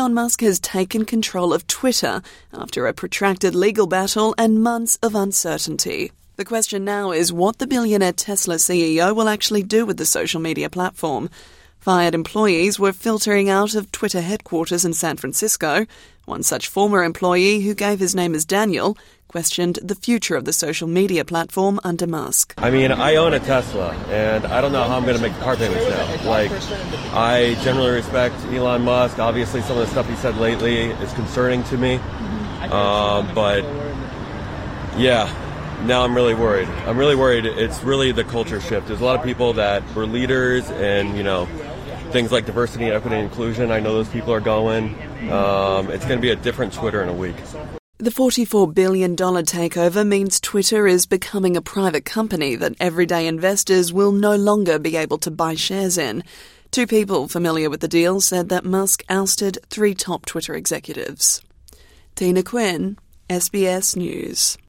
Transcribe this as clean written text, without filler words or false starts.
Elon Musk has taken control of Twitter after a protracted legal battle and months of uncertainty. The question now is what the billionaire Tesla CEO will actually do with the social media platform. Fired employees were filtering out of Twitter headquarters in San Francisco. One such former employee, who gave his name as Daniel, questioned the future of the social media platform under Musk. I mean, I own a Tesla, and I don't know how I'm going to make car payments now. I generally respect Elon Musk. Obviously, some of the stuff he said lately is concerning to me. But, yeah, now I'm really worried. It's really the culture shift. There's a lot of people that were leaders and, things like diversity, equity, and inclusion. I know those people are going. It's going to be a different Twitter in a week. The $44 billion takeover means Twitter is becoming a private company that everyday investors will no longer be able to buy shares in. Two people familiar with the deal said that Musk ousted 3 top Twitter executives. Tina Quinn, SBS News.